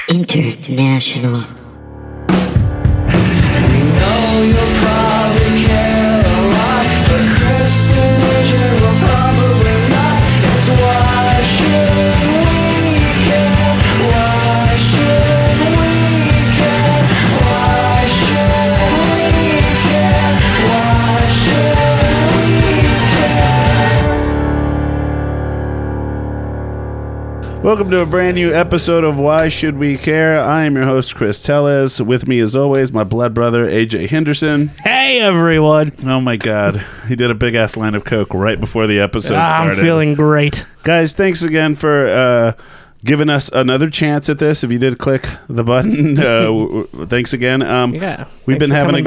International. Welcome to a brand new episode of Why Should We Care? I am your host, Chris Tellez. With me, as always, my blood brother, AJ Henderson. Hey, everyone. Oh, my God. He did a big-ass line of coke right before the episode started. I'm feeling great. Guys, thanks again for giving us another chance at this. If you did click the button, thanks again. We've been having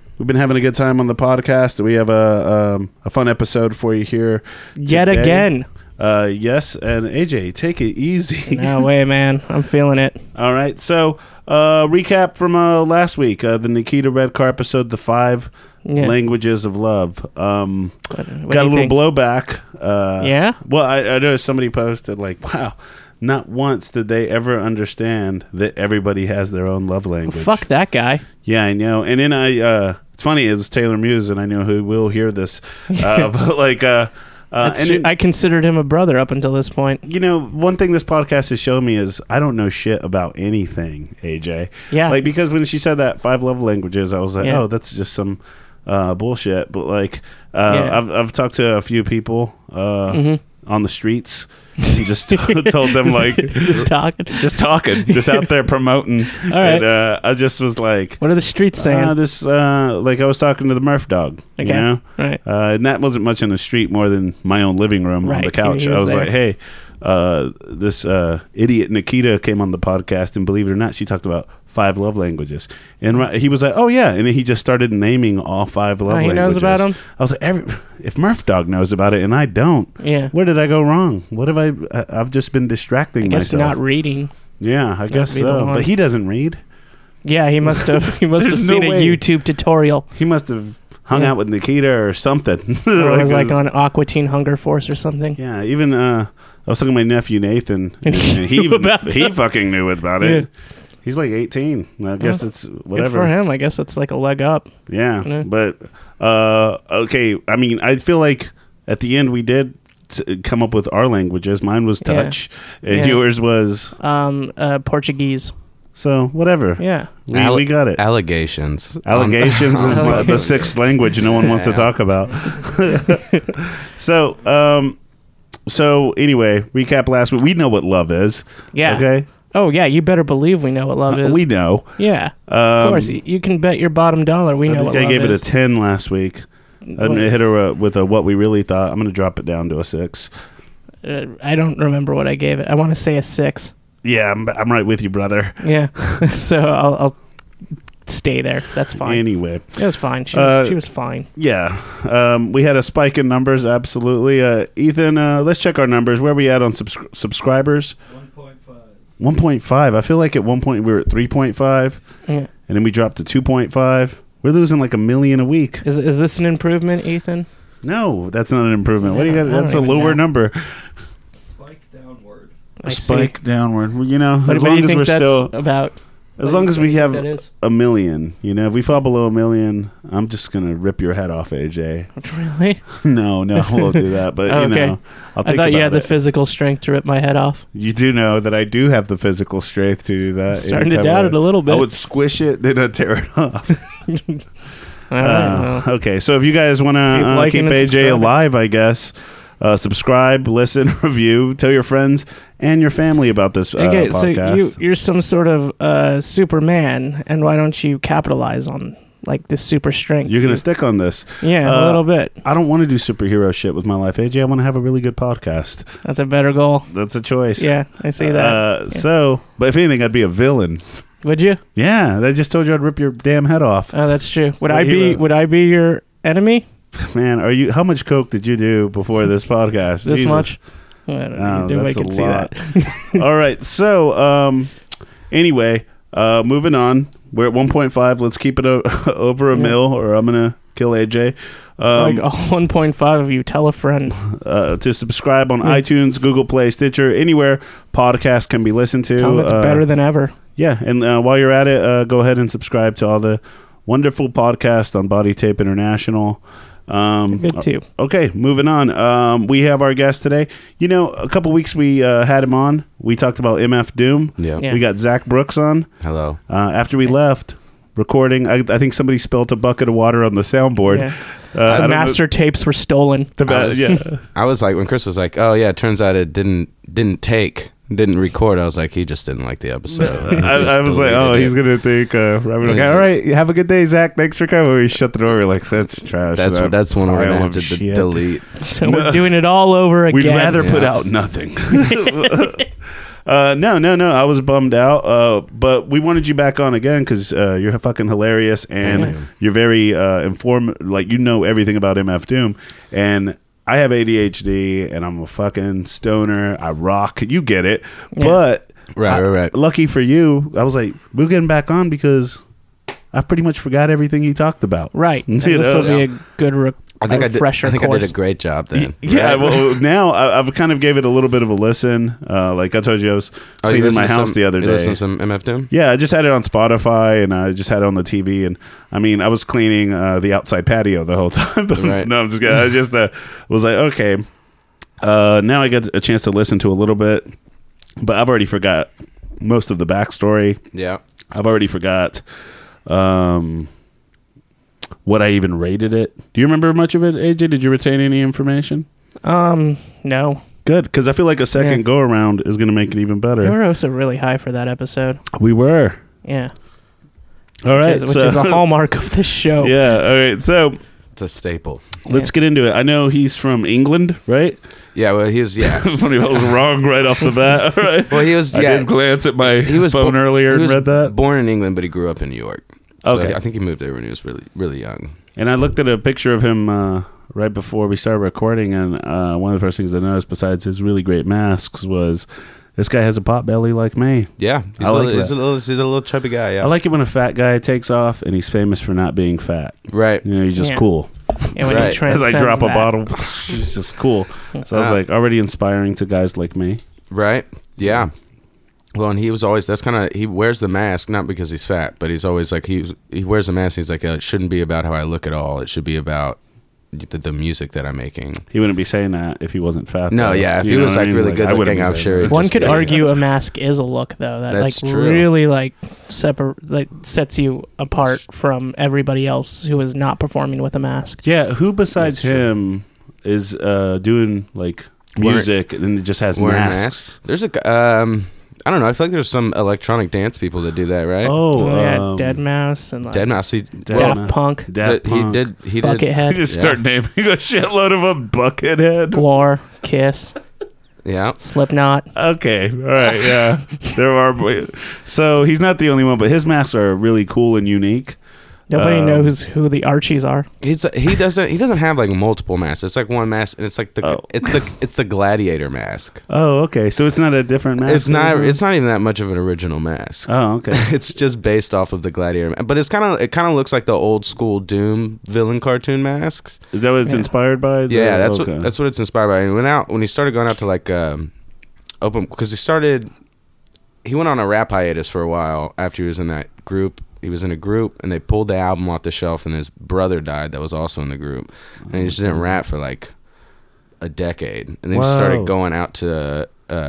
a good time on the podcast. We have a fun episode for you here yet today. Again. Yes, and AJ, take it easy. No way, man. I'm feeling it. All right, so recap from last week, the Nikita Redcar episode, The 5 Languages of Love. Got a little blowback. Yeah? Well, I know somebody posted, like, wow, not once did they ever understand that everybody has their own love language. Well, fuck that guy. Yeah, I know. And then it's funny, it was Taylor Muse, and I know who will hear this. But, like... I considered him a brother up until this point. You know, one thing this podcast has shown me is I don't know shit about anything, AJ. Yeah. Like, because when she said that 5 love languages, I was like, oh, that's just some bullshit. But, like, I've talked to a few people on the streets and just told them, like... just talking. Just out there promoting. All right. And I just was like... What are the streets saying? Like, I was talking to the Murph dog, okay. You know? Right. And that wasn't much in the street, more than my own living room on the couch. I was like, hey, this idiot Nikita came on the podcast, and believe it or not, she talked about 5 love languages. And he was like, oh, yeah. And then he just started naming all 5 love languages. He knows about them? I was like, if Murph Dog knows about it and I don't, where did I go wrong? What have I've just been distracting myself. I guess not reading. Yeah, I guess so. But he doesn't read. Yeah, he must have. He must have seen a YouTube tutorial. He must have hung out with Nikita or something. Or it was like on Aqua Teen Hunger Force or something. Yeah, even I was talking to my nephew Nathan, and he fucking knew about it. Yeah. He's like 18. I guess it's whatever. Good for him. I guess it's like a leg up. Yeah, but okay. I mean, I feel like at the end we did come up with our languages. Mine was touch, and yours was Portuguese. So whatever. Yeah, we got it. Allegations. Allegations is the 6th language no one wants to talk about. So anyway, recap last week. We know what love is. Yeah. Okay. Oh, yeah, you better believe we know what love is. We know. Yeah, of course. You can bet your bottom dollar we know what love is. I gave it a 10 last week. I'm going to hit her with a what we really thought. I'm going to drop it down to a 6. I don't remember what I gave it. I want to say a 6. Yeah, I'm right with you, brother. Yeah, so I'll stay there. That's fine. Anyway. It was fine. She was fine. Yeah. We had a spike in numbers, absolutely. Ethan, let's check our numbers. Where are we at on subscribers? 1.5. I feel like at one point we were at 3.5, and then we dropped to 2.5. We're losing like 1 million a week. Is this an improvement, Ethan? No, that's not an improvement. What do you got? That's a lower number. Spike downward. Spike downward. Well, you know, as long as we're still about. As long as we have 1 million, you know, if we fall below 1 million, I'm just gonna rip your head off, AJ. Really? No, I won't do that. But you know, I'll think I thought you had the it. Physical strength to rip my head off. You do know that I do have the physical strength to do that. I'm starting to doubt it a little bit. I would squish it, then I'd tear it off. Okay, so if you guys want to keep AJ alive, I guess. Subscribe, listen, review, tell your friends and your family about this podcast. So you're some sort of Superman, and why don't you capitalize on like this super strength? You're going to stick on this. Yeah, a little bit. I don't want to do superhero shit with my life, AJ. I want to have a really good podcast. That's a better goal. That's a choice. Yeah, I see that. So, but if anything, I'd be a villain. Would you? Yeah, I just told you I'd rip your damn head off. Oh, that's true. Would I be your enemy? Man, how much coke did you do before this podcast? This Jesus. much? I don't know. I can see that. All right. So, anyway, moving on. We're at 1.5. Let's keep it over a mil, or I'm going to kill AJ. Like 1.5 of you. Tell a friend. To subscribe on iTunes, Google Play, Stitcher, anywhere podcast can be listened to. Tell them it's better than ever. Yeah, and while you're at it, go ahead and subscribe to all the wonderful podcasts on Body Tape International. Good too. Okay, moving on. We have our guest today. You know, a couple weeks we had him on. We talked about MF Doom. Yeah. We got Zach Brooks on. Hello. After we left recording, I think somebody spilled a bucket of water on the soundboard. Yeah. I The don't master tapes were stolen. know- I was like, when Chris was like, "Oh yeah, it turns out it didn't record." I was like, he just didn't like the episode. I was like, oh, he's gonna think. Okay, all right. Have a good day, Zach. Thanks for coming. We shut the door. We're like, that's trash. That's one we're gonna file have to of shit. delete. So we're doing it all over again. We'd rather put Yeah. out nothing. No. I was bummed out. But we wanted you back on again because you're fucking hilarious and Thank you. you're very informed. Like, you know everything about MF Doom. And I have ADHD and I'm a fucking stoner. I rock. You get it. Yeah. But Right. lucky for you, I was like, we'll get him back on because I pretty much forgot everything he talked about. Right. And You this know? will be a good I think I did. refresher I think I course. did a great job then. Yeah, Right? well, now I've kind of gave it a little bit of a listen. Like I told you, I was Oh, you cleaning my listened to house some- the other you day. listened to some MF Doom? Yeah, I just had it on Spotify and I just had it on the TV. And I mean, I was cleaning the outside patio the whole time. But Right. No, I'm just kidding. I just was like, okay, now I get a chance to listen to a little bit, but I've already forgot most of the backstory. Yeah. I've already forgot what I even rated it. Do you remember much of it, AJ? Did you retain any information? No. Good, because I feel like a second Yeah. go around is going to make it even We better. were also really high for that episode. We were. Yeah. All right. Which is a hallmark of this show. Yeah. All right. So It's a staple. let's get into it. I know he's from England, right? Yeah, well, he was, yeah. Funny, I was wrong right off the bat. All right. Well, he was, I yeah. did glance at my He was phone bo- earlier he and was read that. born in England, but he grew up in New York. So Okay. I think he moved there when he was really, really young. And I looked at a picture of him right before we started recording, and one of the first things I noticed, besides his really great masks, was this guy has a pot belly like me. Yeah. He's, I like he's, that. he's a little chubby guy, yeah. I like it when a fat guy takes off, and he's famous for not being fat. Right. You know, he's just Yeah. cool. And when Right. he As I transcends drop a that. bottle, it's just cool. So I was Wow. like, already inspiring to guys like me. Right. Yeah. Well, and he was always, that's kind of, he wears the mask, not because he's fat, but he's always like, he wears the mask, and he's like, it shouldn't be about how I look at all. It should be about the music that I'm making. He wouldn't be saying that if he wasn't fat. No, though. yeah, if You he know was, what I like, mean? really good I wouldn't looking, be I'm saying sure that. it'd One just could be- argue a mask is a look, though, that That's like true. really like sets you apart from everybody else who is not performing with a mask. Yeah, who besides That's true. him is doing like Wearing- music and just has Wearing masks? There's a, I don't know, I feel like there's some electronic dance people that do that, right? Oh, yeah, Dead Mouse and like Dead Mouse. He, Daft Punk, Daft Punk. He did. You Buckethead, just Yeah. start naming a shitload of them. Buckethead. War, Kiss, Yeah. Slipknot. Okay, all right, yeah. There are. So he's not the only one, but his masks are really cool and unique. Nobody knows who the Archies are. He doesn't have like multiple masks. It's like one mask, and it's like it's the gladiator mask. Oh, okay. So it's not a different mask. It's not even that much of an original mask. Oh, okay. It's just based off of the gladiator, but it kind of looks like the old school Doom villain cartoon masks. Is that what it's Yeah. inspired by? Yeah, that's okay. what it's inspired by. And when he started going out to like open, because he went on a rap hiatus for a while after he was in that group. He was in a group, and they pulled the album off the shelf, and his brother died that was also in the group, and he just didn't rap for like a decade, and then he Wow. started going out to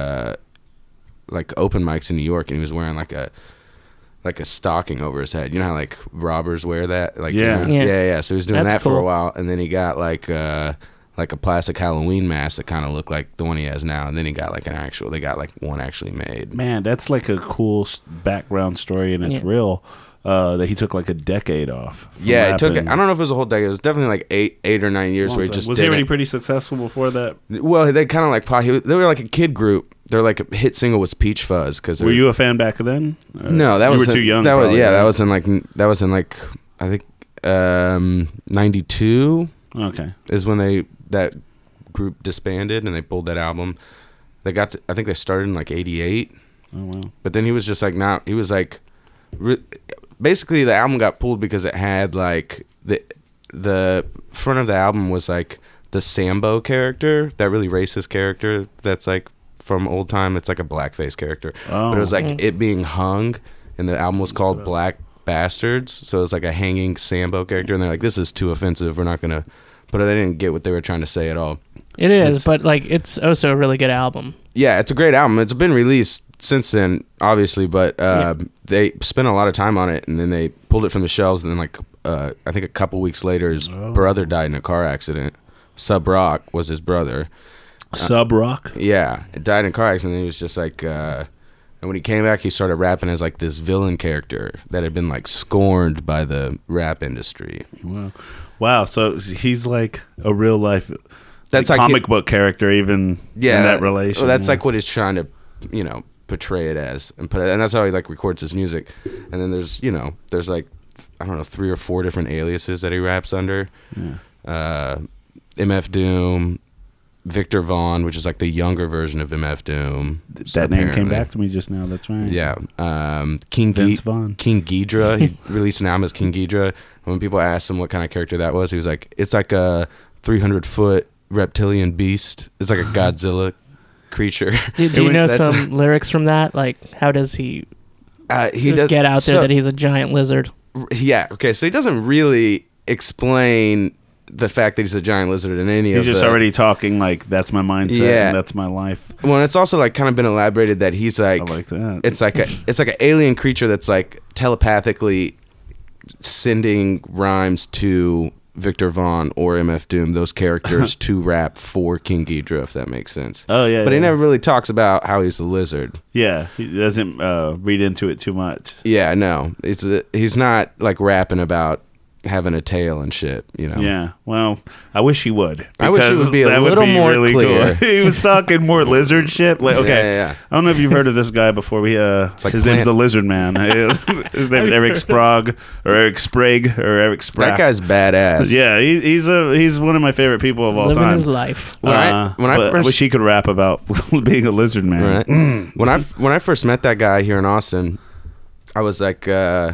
like open mics in New York, and he was wearing like a stocking over his head. You know how like robbers wear that? Like Yeah. yeah. So he was doing That's that for a cool. while, and then he got like a plastic Halloween mask that kind of looked like the one he has now, and then he got like they got like one actually made. Man, that's like a cool background story, and it's Yeah. real. That he took like a decade off. from Yeah, it took. rapping. I don't know if it was a whole decade. It was definitely like eight or 9 years where he just was did he already it. pretty successful before that? Well, they kind of like they were like a kid group. Their like a hit single was Peach Fuzz. Because Were you a fan back then? No, that you was were too young. That was probably, yeah. right? That was in like I think 92 Okay. is when that group disbanded and they pulled that album. They got I think they started in like 88. Oh wow. But then he was just like he was like basically the album got pulled because it had like the front of the album was like the Sambo character, that really racist character that's like from old time. It's like a blackface character. Oh. But it was like it being hung, and the album was called Black Bastards. So it was like a hanging Sambo character, and they're like, "This is too offensive. We're not gonna." But they didn't get what they were trying to say at all. It is, but like it's also a really good album. Yeah, it's a great album. It's been released since then, obviously, but they spent a lot of time on it, and then they pulled it from the shelves, and then like I think a couple weeks later, his brother died in a car accident. Sub Rock was his brother. Sub Rock? Yeah, it died in a car accident. He was just like, and when he came back, he started rapping as like this villain character that had been like scorned by the rap industry. Wow. So he's like a real life, that's like like comic book character, even in that relation. Well, that's like what he's trying to, portray it as, and that's how he like records his music. And then there's like, I don't know, 3 or 4 different aliases that he raps under. Yeah. MF Doom, Victor Vaughn, which is like the younger version of MF Doom. That name came back to me just now. That's right. Yeah. King Ghidra. He released an album as King Ghidra. When people asked him what kind of character that was, he was like, it's like a 300-foot reptilian beast. It's like a Godzilla creature. Do you know some lyrics from that? Like, how does he get out there that he's a giant lizard? Yeah. Okay. So he doesn't really explain the fact that he's a giant lizard in any he's just already talking like that's my mindset and that's my life. Well, and it's also like kind of been elaborated that he's like, I like that. It's like an alien creature that's like telepathically sending rhymes to Victor Vaughn or MF Doom, those characters, to rap for King Ghidra, if that makes sense. Oh yeah. But he never really talks about how he's a lizard. Yeah, he doesn't read into it too much. Yeah, no, he's not like rapping about having a tail and shit, Yeah, well, I wish he would. I wish he would be a little more really clear. Cool. He was talking more lizard shit. Like, okay, yeah. I don't know if you've heard of this guy before. His name's the Lizard Man. His name's Eric Sprague or Eric Sprague or Eric Sprague. That guy's badass. Yeah, he's one of my favorite people of all Living time. his life. I wish he could rap about being a lizard man. Right. When I first met that guy here in Austin, I was like.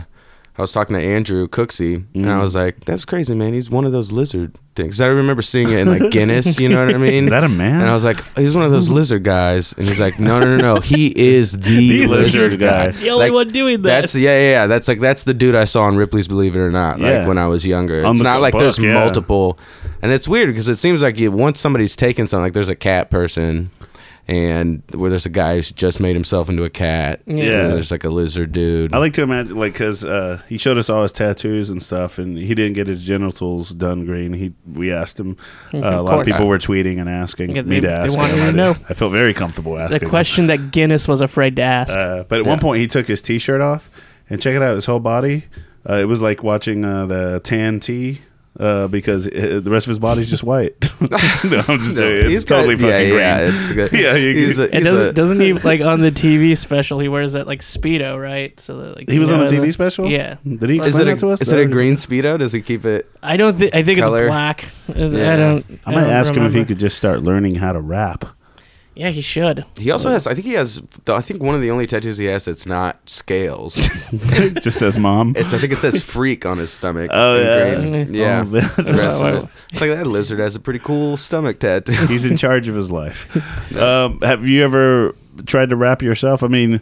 I was talking to Andrew Cooksey, and I was like, that's crazy, man. He's one of those lizard things. I remember seeing it in like Guinness, you know what I mean? Is that a man? And I was like, he's one of those lizard guys. And he's like, no. He is the lizard guy. The only one doing that. That's that's the dude I saw on Ripley's Believe It or Not, like when I was younger. It's not like there's multiple. And it's weird because it seems like once somebody's taken something, like there's a cat person, and where there's a guy who's just made himself into a cat. Yeah. There's like a lizard dude. I like to imagine, like, because he showed us all his tattoos and stuff, and he didn't get his genitals done green. We asked him. A lot of people were tweeting and asking me to ask him. To know. I felt very comfortable asking the question that Guinness was afraid to ask. But at one point, he took his T-shirt off, and check it out, his whole body. It was like watching the tan tea. Because the rest of his body's just white. No, I'm just saying. It's totally fucking green. Yeah, it's good. Yeah, doesn't he, like, on the TV special, he wears that, like, Speedo, right? So that, like, he was on a TV special? Yeah. Did he explain that to us? Is it a green Speedo? Does he keep it? I think color? it's black. Yeah. I might ask him if he could just start learning how to rap. Yeah, he should. He also has, I think one of the only tattoos he has that's not scales. Just says mom. I think it says freak on his stomach. Oh, yeah. Yeah. Oh, the rest of it, it's like that lizard has a pretty cool stomach tattoo. He's in charge of his life. Have you ever tried to rap yourself? I mean,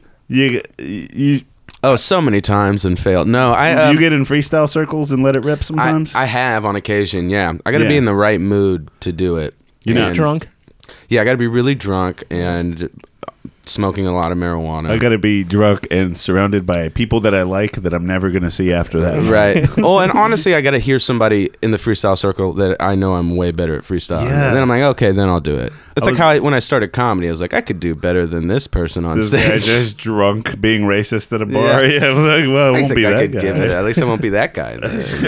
you Oh, so many times and failed. No, you get in freestyle circles and let it rip sometimes? I have on occasion, yeah. I got to be in the right mood to do it. You're not drunk? Yeah, I got to be really drunk and smoking a lot of marijuana. I got to be drunk and surrounded by people that I like that I'm never going to see after that. Right. Oh, and honestly, I got to hear somebody in the freestyle circle that I know I'm way better at freestyle. Yeah. And then I'm like, okay, then I'll do it. It's like how when I started comedy, I was like, I could do better than this person on stage. This guy just drunk being racist at a bar. Yeah, like, well, I won't be that guy. Give it. At least I won't be that guy.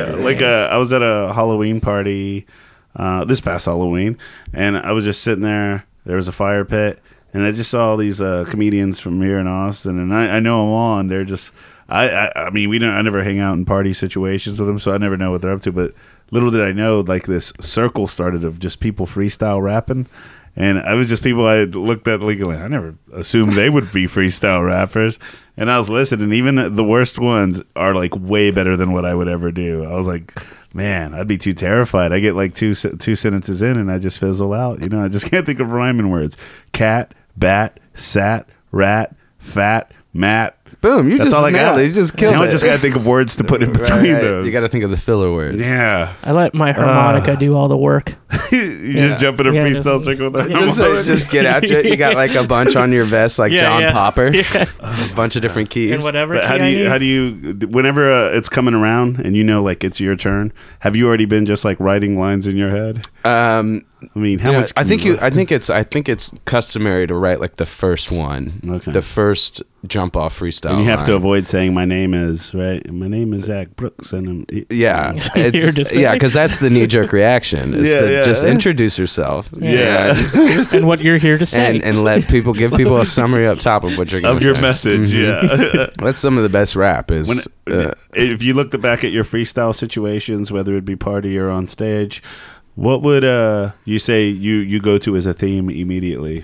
I was at a Halloween party this past Halloween, and I was just sitting there. There was a fire pit, and I just saw all these comedians from here in Austin, and I know them all, and they're just I mean, I never hang out in party situations with them, so I never know what they're up to, but little did I know, like, this circle started of just people freestyle rapping, and I was just people I looked at legally. I never assumed they would be freestyle rappers, and I was listening. Even the worst ones are like way better than what I would ever do. I was like, man, I'd be too terrified. I get like two sentences in, and I just fizzle out. I just can't think of rhyming words. Cat, bat, sat, rat, fat, mat. Boom! You That's just all I nailed got. it. You just killed now it. I just gotta think of words to put in Right, between right. those. You got to think of the filler words. Yeah. I let my harmonica do all the work. You just jump in a Yeah, freestyle just- circle with that. yeah. Just get out. You got like a bunch on your vest, like Yeah, John yeah. Popper. Yeah. A bunch of different keys. And whatever. But how do you whenever it's coming around and you know like it's your turn, have you already been just like writing lines in your head? I mean, how Yeah, much? I can think you I think it's customary to write like the first one, Okay. the first jump off freestyle. and you have to line. avoid saying my name is right. My name is Zach Brooks, and Yeah, You're just yeah, like- because that's the knee jerk reaction. Is Yeah, to yeah. just introduce yourself. Yeah. And what you're here to say. and let people give people a summary up top of what you're going of to your say. message. Mhm. Yeah. That's some of the best rap. Is When, if you looked back at your freestyle situations, whether it be party or on stage, what would you say you go to as a theme immediately?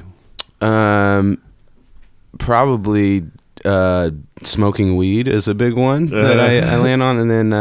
Probably smoking weed is a big one that I land on, and then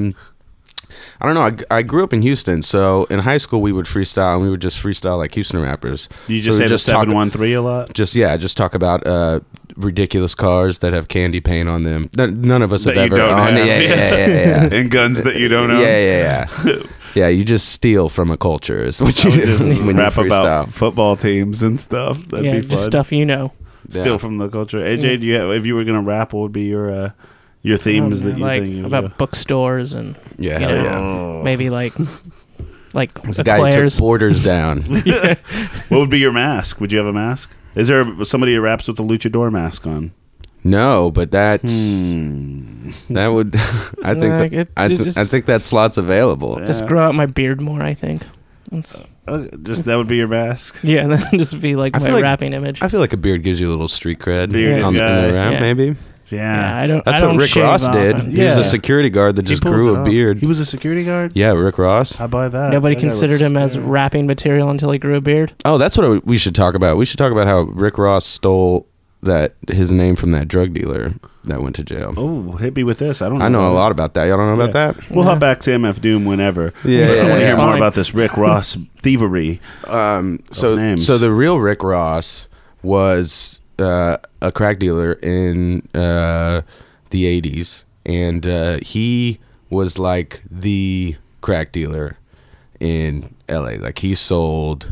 I don't know. I grew up in Houston, so in high school we would freestyle, and we would just freestyle like Houston rappers. You So just we say the talk- 713 a lot. just talk about ridiculous cars that have candy paint on them. None of us That have you ever don't owned. have. Yeah. And guns that you don't own. Yeah. Yeah, you just steal from a culture is what you I would do just when rap you freestyle. about football teams and stuff. That'd yeah, be just fun. stuff you know. Steal Yeah. from the culture. AJ, do you have, if you were gonna rap, what would be your themes that you like think you would about go? bookstores and Yeah, you hell know, yeah. maybe like It's the guy who took eclairs. Borders down. What would be your mask? Would you have a mask? Is there somebody who raps with a luchador mask on? No, but that's that would. I think Like, that, it just- I think that slot's available. Yeah. Just grow out my beard more, I think. That's- Just that would be your mask. yeah, and then just be like I my feel like- rapping image. I feel like a beard gives you a little street cred Bearded in guy. the rap, Yeah. maybe. yeah, I don't. That's I don't what Rick shave Ross did. often. He was Yeah. a security guard that just He pulls grew it a off. beard. He was a security guard. Yeah, Rick Ross. I buy that. Nobody That guy considered looks him as scary. rapping material until he grew a beard. Oh, that's what we should talk about. We should talk about how Rick Ross stole his name from that drug dealer that went to jail. Oh, hit me with this. I don't know. I know a about lot about that. Y'all don't know it. about that? We'll Yeah. hop back to MF Doom whenever. Yeah, I want to yeah, hear more fine. about this Rick Ross thievery. names. So the real Rick Ross was a crack dealer in the 80s, and he was like the crack dealer in LA. Like he sold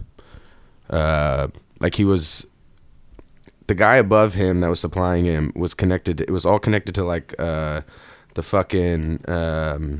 like he was the guy above him that was supplying him was connected. It was all connected to like the fucking the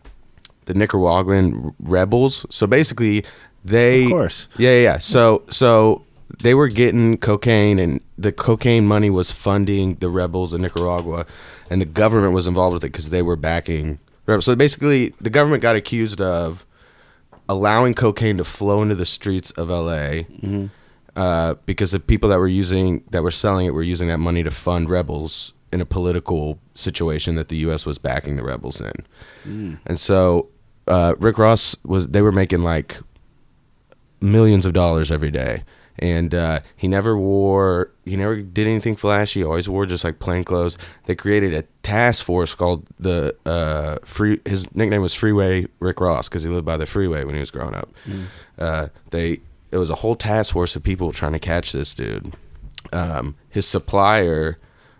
Nicaraguan rebels. So basically, they Of course. yeah. So they were getting cocaine, and the cocaine money was funding the rebels in Nicaragua, and the government was involved with it because they were backing rebels. So basically, the government got accused of allowing cocaine to flow into the streets of LA. Because the people that were selling it were using that money to fund rebels in a political situation that the U.S. was backing the rebels in. And so Rick Ross they were making like millions of dollars every day. And he never did anything flashy. He always wore just like plain clothes. They created a task force called his nickname was Freeway Rick Ross because he lived by the freeway when he was growing up. It was a whole task force of people trying to catch this dude. His supplier,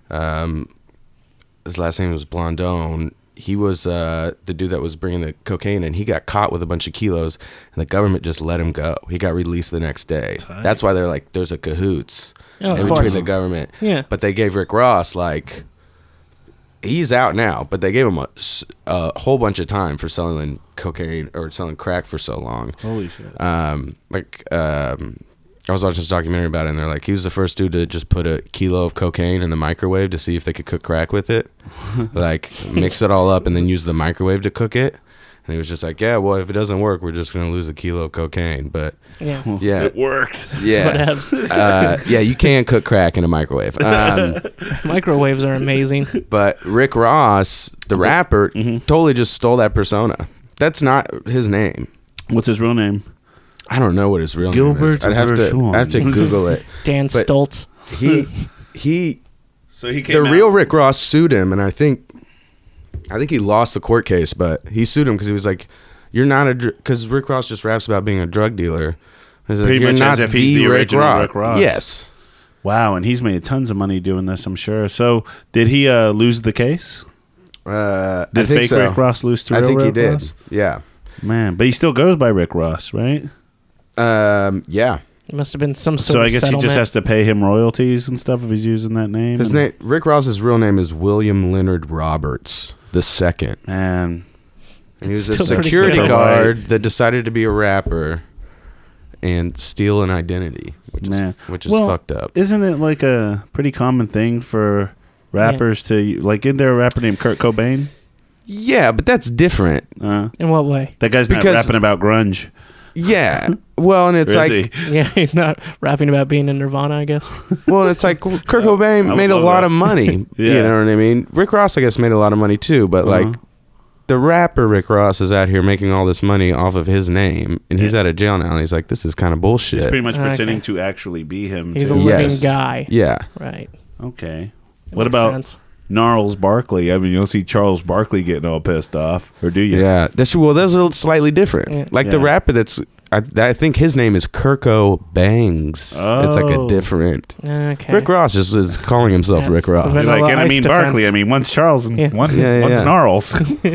his last name was Blondone. He was the dude that was bringing the cocaine, and he got caught with a bunch of kilos, and the government just let him go. He got released the next day. Tight. That's why they're like, there's a cahoots Oh, of in between course. the government. Yeah. But they gave Rick Ross like, he's out now, but they gave him a whole bunch of time for selling cocaine or selling crack for so long. Holy shit. I was watching this documentary about it, and they're like, he was the first dude to just put a kilo of cocaine in the microwave to see if they could cook crack with it. Like, mix it all up and then use the microwave to cook it. And he was just like, yeah, well, if it doesn't work, we're just going to lose a kilo of cocaine. But, Yeah. yeah. It worked. Yeah. Whatevs. Yeah, you can cook crack in a microwave. Microwaves are amazing. But Rick Ross, the rapper, totally just stole that persona. That's not his name. What's his real name? I don't know what his real name Gilbert is. I'd have to Google it. Dan But- Stoltz. He So he came the real Rick Ross sued him, and I think he lost the court case, but he sued him because he was like, "You're not because Rick Ross just raps about being a drug dealer." He's like, Pretty "You're much not as if he's the original Rick Ross. Yes, Wow, and he's made tons of money doing this, I'm sure. So, did he lose the case? I Did think fake so. Rick Ross lose to I real think he Rick did. Ross? Yeah. Man, but he still goes by Rick Ross, right? Yeah. It must have been some sort So of I guess settlement. he just has to pay him royalties and stuff if he's using that name. His name, Rick Ross's real name is William Leonard Roberts II. Man, And he was a Still pretty security good. guard that decided to be a rapper and steal an identity, which Man. is Well, fucked up. isn't it like a pretty common thing for rappers to like? Isn't there a rapper named Kurt Cobain? Yeah, but that's different. In what way? That guy's not Because- rapping about grunge. Yeah. Well, and it's Or is like, he? Yeah, he's not rapping about being in Nirvana, I guess. well, it's like Kurt Cobain I made a love lot that. of money. Yeah. You know what I mean? Rick Ross, I guess, made a lot of money too. But Uh-huh. like, the rapper Rick Ross is out here making all this money off of his name, and he's Yeah. out of jail now. And he's like, this is kind of bullshit. He's pretty much Okay. pretending to actually be him. He's too. a living Yes. guy. Yeah. Right. Okay. That What makes about sense. Gnarls Barkley? I mean, you'll see Charles Barkley getting all pissed off, or do you? Yeah, those are slightly different. Yeah. Like the Yeah. rapper I think his name is Kirko Bangs. It's like a Oh. different. Okay. Rick Ross is calling himself Yeah, Rick it's the Ross. You're Vanilla like, and I Ice mean defense. Barkley. I mean, one's Charles and Yeah. one's Yeah. Gnarls.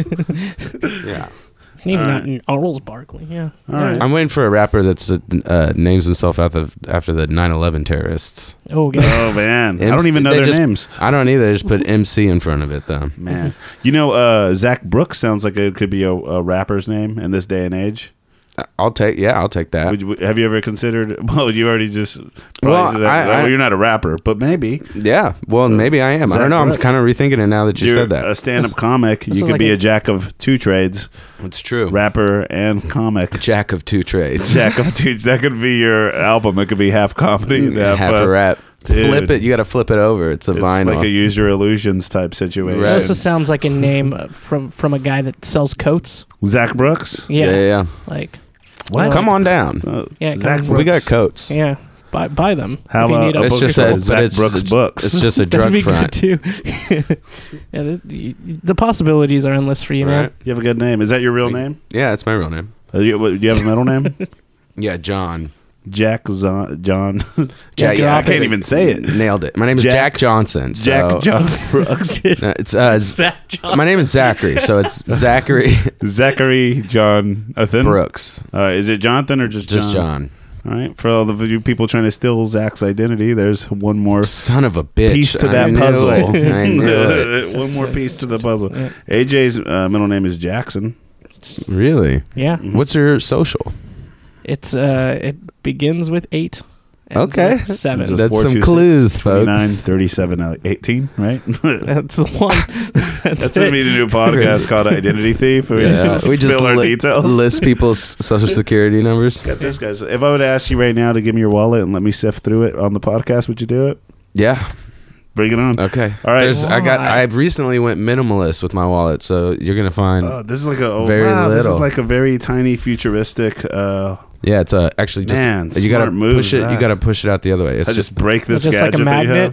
Yeah, It's even All not right. Arnold's Barkley. Yeah. All right. I'm waiting for a rapper that's names himself after the 9/11 terrorists. Oh Oh, guys. man, I don't even know They their just- names. I don't either. They just put MC in front of it though. Man, you know, Zach Brooks sounds like it could be a rapper's name in this day and age. I'll take that. Have you ever considered? Well, you already just. Well, Said that, I- you're not a rapper, but maybe Yeah, well, maybe I am. I Zach don't know. I'm Brooks. kind of rethinking it now that you you're said that. a stand-up comic. You sounds could like be a- a jack of two trades, It's true. rapper and comic. Jack of two trades. Jack of two. That could be your album. It could be half comedy, Half a rap. dude. Flip it. You got to flip it over. It's a It's vinyl. like a use your illusions type situation. Right. It also sounds like a name from a guy that sells coats. Zach Brooks. Yeah. yeah. Like, What? Come on down. Yeah, Zach come- Brooks. We got coats. yeah. Buy them. How if you about need a a It's book just called a- Zach but it's- Brooks books? It's just a That'd drug be front. good too. Yeah, the possibilities are endless for you, man. Right. You have a good name. Is that your real name? Yeah, it's my real name. Do you have a middle name? Yeah, John. Jack John. Jack, drop I it. can't even say it. Nailed it. My name is Jack- Jack Johnson. So, Jack John Brooks. No, it's Zach Johnson. my name is Zachary, so it's Zachary Zachary Jonathan Brooks. Is it Jonathan or just Just John. All right. For all of you people trying to steal Zach's identity, there's one more Son of a bitch. piece to I that knew puzzle. it. I knew it. One more piece to the puzzle. AJ's middle name is Jackson. Really? Yeah, What's your social? it's it begins with 8. ends Okay. with 7. So That's 4, some 2, 6, clues, 29, folks. 37, 18, right? That's the one. That's going to be the new podcast called Identity Thief. We just we just spill our li- details. list people's social security numbers. Got this, guys. If I would ask you right now to give me your wallet and let me sift through it on the podcast, would you do it? Yeah. Bring it on. Okay. All right. I've recently went minimalist with my wallet, so you're gonna find. This is like a Very This is little. like a very tiny futuristic. Yeah, it's actually just Man, you gotta smart moves, push it. Zach. You gotta push it out the other way. It's I just just break this Just like a gadget that you magnet?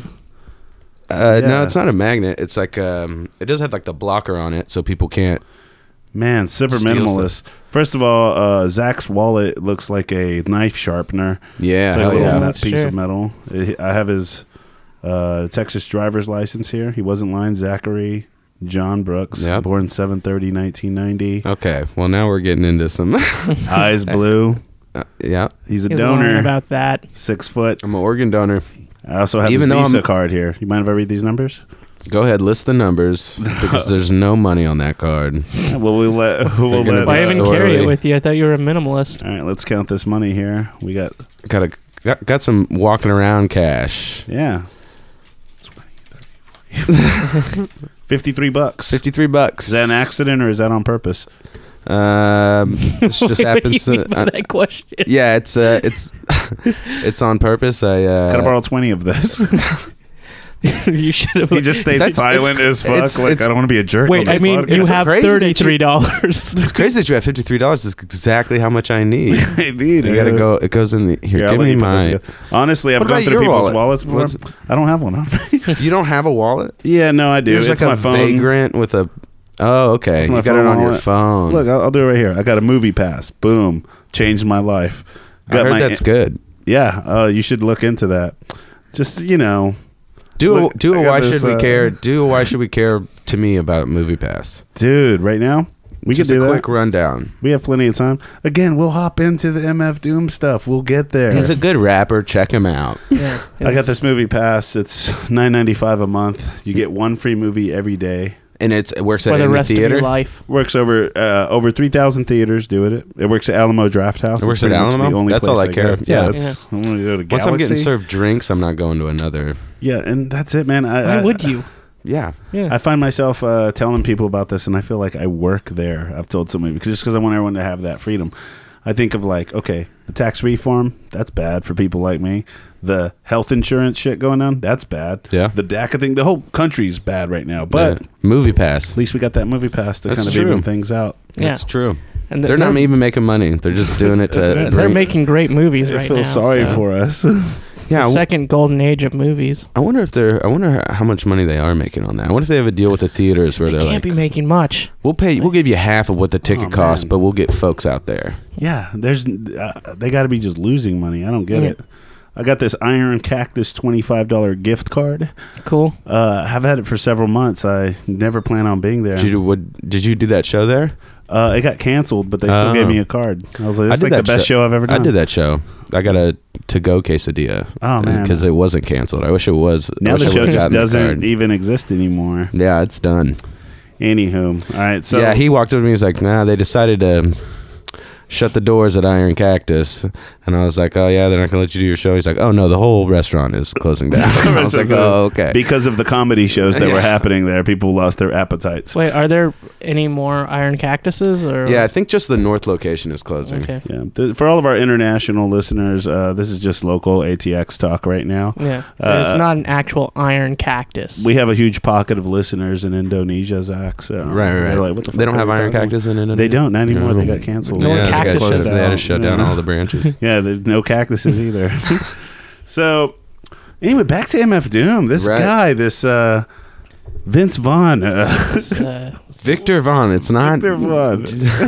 have. no, yeah. it's not a magnet. It's like it does have like the blocker on it, so people can't. Man, super Steal minimalist. First of all, Zach's wallet looks like a knife sharpener. Yeah, So hell yeah. that That's piece true. of metal. I have his Texas driver's license here. He wasn't lying. Zachary John Brooks, Yep. born 7/30/1990. Okay, well now we're getting into some. Eyes blue. Yeah, He's a He's lying donor. about that. 6 foot. I'm an organ donor. I also have Even his though Visa I'm- card here. You mind if I read these numbers? Go ahead, list the numbers because there's no money on that card. Well, we'll let. We'll gonna let Why be even sorely- carry it with you? I thought you were a minimalist. all right, let's count this money here. We got Got some walking around cash. yeah. $53. $53. Is that an accident or is that on purpose? This just What do happens you mean to. by that question? Yeah, it's it's on purpose. I Can I borrow 20 of this? You should have. He just stayed That's- silent as fuck. it's- Like, it's- I don't want to be a jerk. Wait, on I this mean, podcast. you have crazy that you- $33. It's crazy that you have $53. It's exactly how much I need. Indeed. You gotta go. It goes in the here. I'll Give let me you put that my. together. Honestly, I've What gone about through your people's wallet? wallets before. What's- I don't have one on me. You don't have a wallet? Yeah, no, I do. There's It's like my a phone. vagrant with a. Oh, okay. It's You my got it phone on your wallet. phone. Look, I'll do it right here. I got a movie pass. Boom. Changed my life. I heard my that's good. Yeah, you should look into that. Just, you know. Do Look, a I got why this, should we care? Do a why should we care to me about Movie Pass? Dude, right now? We Just could do a that. quick rundown. We have plenty of time. Again, we'll hop into the MF Doom stuff. We'll get there. He's a good rapper. Check him out. Yeah. I got this movie pass. It's $9.95 a month. You get one free movie every day. And it works for at the any rest of theater. your life. Works over 3,000 theaters doing it. It works at Alamo Draft House. It works It's at pretty much Alamo? the only That's all place I care. go. Yeah. That's, I'm gonna go to Once I'm getting Galaxy. served drinks, I'm not going to another. Yeah, and that's it, man. Why would you? Yeah. Yeah. I find myself telling people about this, and I feel like I work there. I've told so many because I want everyone to have that freedom. I think of like, okay, the tax reform, that's bad for people like me. The health insurance shit going on, that's bad. Yeah. The DACA thing, the whole country's bad right now. But Yeah. Movie Pass. at least we got that movie pass to That's kind of true. even things out. Yeah. That's true. And They're not even making money. They're just doing it to. They're bring- making great movies I right feel now. sorry so for us. it's Yeah, the second golden age of movies. I wonder if they're. I wonder how much money they are making on that. I wonder if they have a deal with the theaters where They they're can't like, be making much. we'll give you half of what the ticket Oh, costs, man. but we'll get folks out there. Yeah, there's they got to be just losing money. I don't get Yeah. it. I got this Iron Cactus $25 gift card. Cool. I've had it for several months. I never plan on being there. Did you do that show there? It got canceled, but they still Oh. gave me a card. I was like, I "That's did like the that best show I've ever done." I did that show. I got a to-go quesadilla. Oh, man. because it wasn't canceled. I wish it was. I Now wish the I show would've just gotten the doesn't card. even exist anymore. Yeah, it's done. Anywho, all right. So yeah, he walked up to me. He was like, "Nah, they decided to shut the doors at Iron Cactus," and I was like, "Oh yeah, they're not gonna let you do your show." He's like, "Oh no, the whole restaurant is closing down." I was like, "Oh okay." because of the comedy shows that were Yeah. happening there, people lost their appetites. Wait, are there any more Iron Cactuses? Or Yeah, I think just the north location is closing. Okay. Yeah, for all of our international listeners, this is just local ATX talk right now. Yeah. There's not an actual Iron Cactus. We have a huge pocket of listeners in Indonesia, Zach. So Right. they're like, what the fuck They don't are have we Iron talking about? Cactus in it. They don't not anymore. No. They got canceled. No Yeah, cactus they, shows they had to out. shut down all the branches. Yeah, there's no cactuses either. So, anyway, back to MF Doom. This Right. guy, this Vince Vaughn. It's, Victor Vaughn. It's not. Victor Vaughn.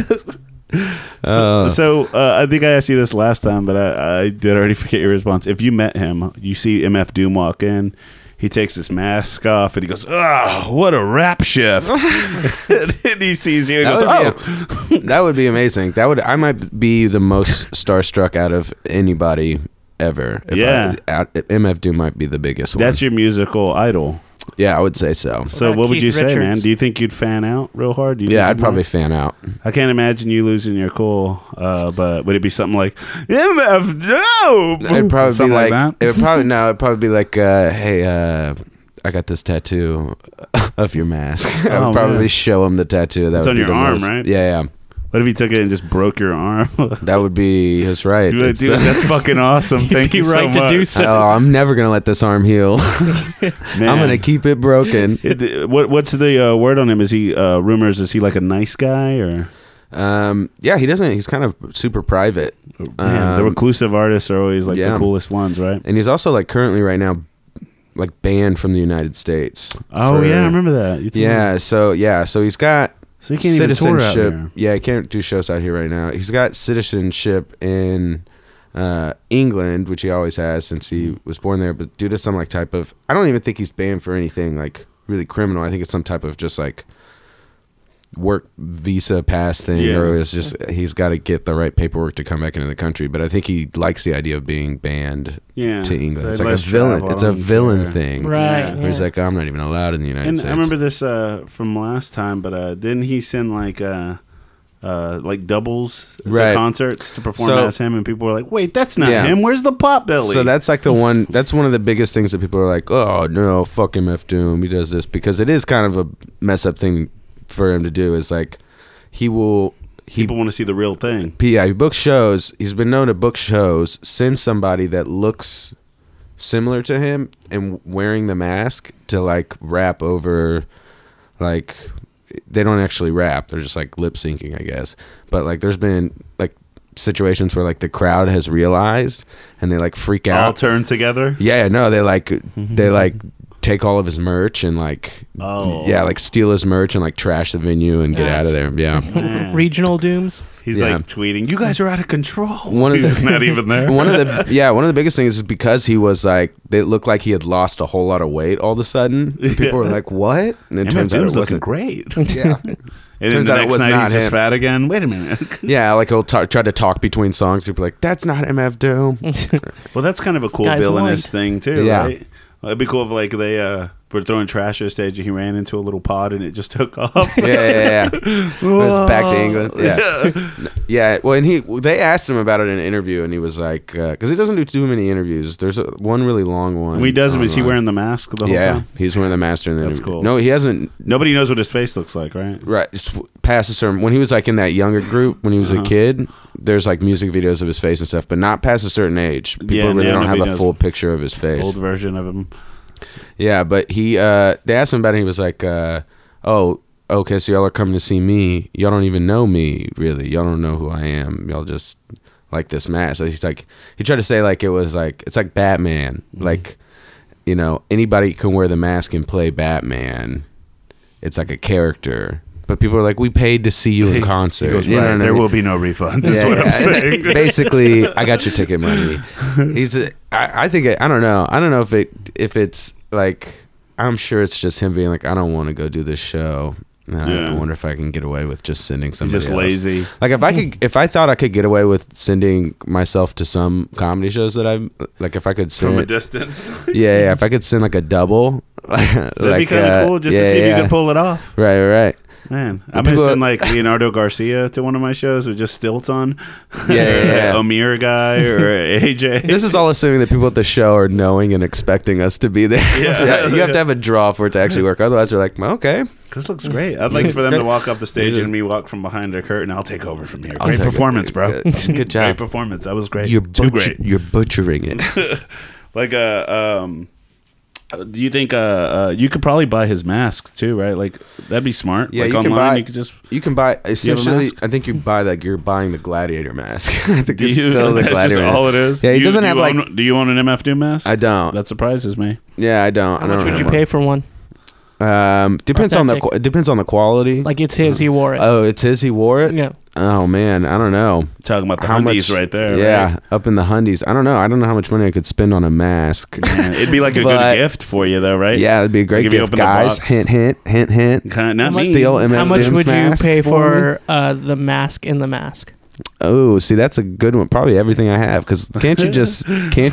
Uh, So, I think I asked you this last time, but I did already forget your response. If you met him, you see MF Doom walk in, he takes his mask off and he goes, "Oh, what a rap shift!" and he sees you and goes, "Oh, that would be amazing. I might be the most starstruck out of anybody ever. Yeah. MF Doom might be the biggest one. that's your musical idol." Yeah, I would say so. So, about what would Keith you say, Richards? man? Do you think you'd fan out real hard? Do you think Yeah, you'd I'd probably wanna- fan out. I can't imagine you losing your cool. But would it be something like MF Doom? It'd probably Something be like, that? it would probably no, it'd probably be like, hey, I got this tattoo of your mask. I Oh, would probably man. show him the tattoo. That It's would on be your the arm, most- right? Yeah, What if he took it and just broke your arm? that would be his right. You'd be like, It's, dude, that's fucking awesome. You'd Thank be you right so to much. do so. oh, I'm never gonna let this arm heal. Man. I'm gonna keep it broken. What's the word on him? Is he rumors? Is he like a nice guy or? Yeah, he doesn't. He's kind of super private. Man, the reclusive artists are always like yeah. the coolest ones, right? And he's also like currently right now, like banned from the United States. Oh for- yeah, I remember that. You told me. So he's got So you can't even tour out citizenship. there. Yeah, he can't do shows out here right now. He's got citizenship in England, which he always has since he was born there. But due to some like type of, I don't even think he's banned for anything like really criminal. I think it's some type of just like work visa pass thing, Yeah. or it's just he's got to get the right paperwork to come back into the country. But I think he likes the idea of being banned Yeah, to England. so It's he like a lets villain. travel, It's I a don't villain care. thing. Right. Where he's yeah. like, I'm not even allowed in the United And States. I remember this from last time, but didn't he send like doubles to Right. concerts to perform So- as him, and people were like, "Wait, that's not Yeah. him. Where's the pot belly?" So that's like the one. That's one of the biggest things that people are like, "Oh no, fuck MF Doom. He does this," because it is kind of a mess up thing for him to do. Is like he people want to see the real thing. he books shows. He's been known to book shows, send somebody that looks similar to him and wearing the mask to like rap over, like they don't actually rap. They're just like lip syncing, I guess. But like there's been like situations where like the crowd has realized and they like freak All out. turn together. Yeah, no, they like take all of his merch and like, Oh. yeah, like steal his merch and like trash the venue and get out of there. Yeah. Man. Regional dooms. He's Yeah. like tweeting, "You guys are out of control." One of He's the- not even there. One of the biggest things is because he was like, they looked like he had lost a whole lot of weight all of a sudden. And people were like, "What?" And it MF turns out Doom's it looking wasn't. great. Yeah, And then Turns the out it next was night not he's just him. fat again. Wait a minute. yeah. Like he'll try to talk between songs. People are like, "That's not MF Doom." Well, that's kind of a cool guy's villainous white. thing too, Yeah. right? It'd be cool if like they were throwing trash at the stage and he ran into a little pod and it just took off. yeah. It's back to England. Yeah. Well, and they asked him about it in an interview, and he was like, because he doesn't do too many interviews. There's one really long one. When he does him, is he online. wearing the mask the whole Yeah, time? he's wearing the master in the That's interview. cool. No, he hasn't. Nobody knows what his face looks like, right? Right, it's past a certain. When he was like in that younger group, when he was a kid, there's like music videos of his face and stuff, but not past a certain age. People Yeah, really yeah, don't have nobody a knows. full picture of his face. Old version of him. Yeah, but he they asked him about it. He was like, "Oh, okay, so y'all are coming to see me. Y'all don't even know me, really. Y'all don't know who I am. Y'all just like this mask." So he's like, he tried to say like it was like it's like Batman, like anybody can wear the mask and play Batman. It's like a character. But people are like, we paid to see you in concert. He goes, You know right, what I there mean? will be no refunds, is Yeah, what I'm yeah. saying. Basically, I got your ticket money. I think I don't know. I don't know if it's like, I'm sure it's just him being like, I don't want to go do this show. I wonder if I can get away with just sending He's somebody just else. lazy. Like if I thought I could get away with sending myself to some comedy shows that I've like, if I could send From a distance. yeah, if I could send like a double, That'd be kind of cool just to see if you could pull it off. Right. Man, The I'm gonna people- send like Leonardo Garcia to one of my shows with just stilts on. Yeah. Amir guy or AJ. This is all assuming that people at the show are knowing and expecting us to be there. Yeah. You have to have a draw for it to actually work. Otherwise, they're like, okay. This looks great. I'd like for them to walk off the stage and me walk from behind their curtain. I'll take over from here. I'll Great take it. performance, bro. Good Great job. performance. That was great. You're Too great. You're butchering it. Like do you think you could probably buy his mask too, right? Like that'd be smart. Yeah, like you can online, buy- you could just. You can buy essentially. mask? I think you buy like you're buying the gladiator mask. I think Do it's you, still the that's just gladiator. all it is. Yeah, he Do you- doesn't do have you like. own- do you own an MF Doom mask? I don't. That surprises me. Yeah, I don't. How I don't much would you know. pay for one? Depends on the. Authentic. It depends on the quality. Like it's his, he wore it. Oh, it's his. He wore it. Yeah. Oh man, I don't know. Talking about the How Hundies much- right there. Yeah, right? up in the Hundies. I don't know. I don't know how much money I could spend on a mask. Yeah, it'd be like a But- good gift for you, though, right? Yeah, it'd be a great Like if you gift, open the guys. box. Hint, hint, hint, hint. Kind of, not me. Steal MF How much Doom's would you mask pay for for the mask in the mask? Oh, see, that's a good one. Probably everything I have. Because can't you just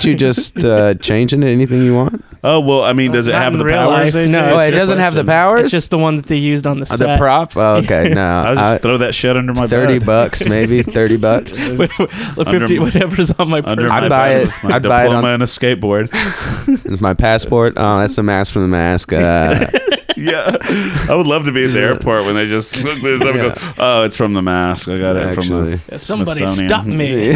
change into anything you want? Oh well, I mean, does it Not have in the real powers? life, AJ? no. Oh, it's it doesn't have the powers. It's just the one that they used on the The set. prop. Oh, okay, no. I'll just throw that shit under my $30 bed. bucks, maybe $30. The 50, whatever's on my Under person. my I'd buy bed it. with my I'd buy it diploma on- and a skateboard. It's my passport. Oh, that's the mask from the mask. Yeah, I would love to be at the airport when they just look this up and go, "Oh, it's from the mask. I got it from Actually. the Somebody Smithsonian." stop me.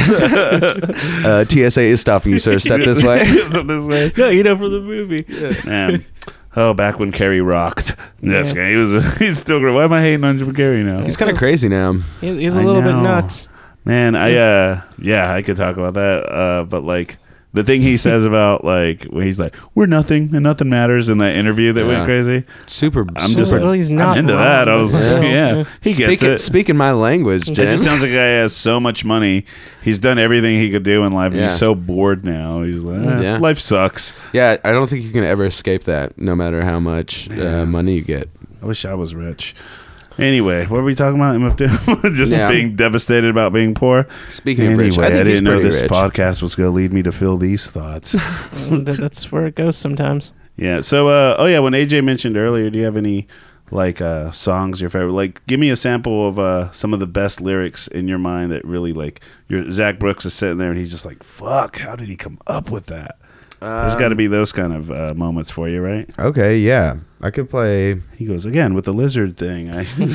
TSA is stopping you, sir. Step this way. Step this way. No, from the movie. Man. Oh, back when Kerry rocked. This Yeah. guy, he's still great. Why am I hating on Jim Carrey now? He's kind of crazy now. He's a I little bit know. nuts. Man, I could talk about that. But like the thing he says about like when he's like, "We're nothing and nothing matters" in that interview that Yeah. went crazy. Super. I'm just Well, he's not I'm into wrong, that. I but was still, yeah. He gets it. Speaking my language, It Jen. just sounds like a guy has so much money. He's done everything he could do in life. And Yeah. he's so bored now. He's like, Yeah. life sucks. Yeah, I don't think you can ever escape that, no matter how much money you get. I wish I was rich. Anyway, what were we talking about? MF Doom? Just Yeah. being devastated about being poor. Speaking of rich, I think he's didn't know pretty this rich. podcast was going to lead me to feel these thoughts. That's where it goes sometimes. Yeah. So, when AJ mentioned earlier, do you have any like songs your favorite? Like, give me a sample of some of the best lyrics in your mind that really like. Your Zach Brooks is sitting there and he's just like, "Fuck! How did he come up with that?" There's got to be those kind of moments for you, right? Okay, yeah, I could play. He goes again with the lizard thing.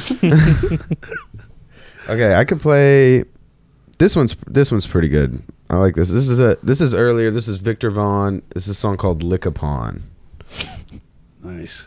Okay, I could play. This one's pretty good. I like this. This is earlier. This is Victor Vaughn. This is a song called "Lick Upon." Nice.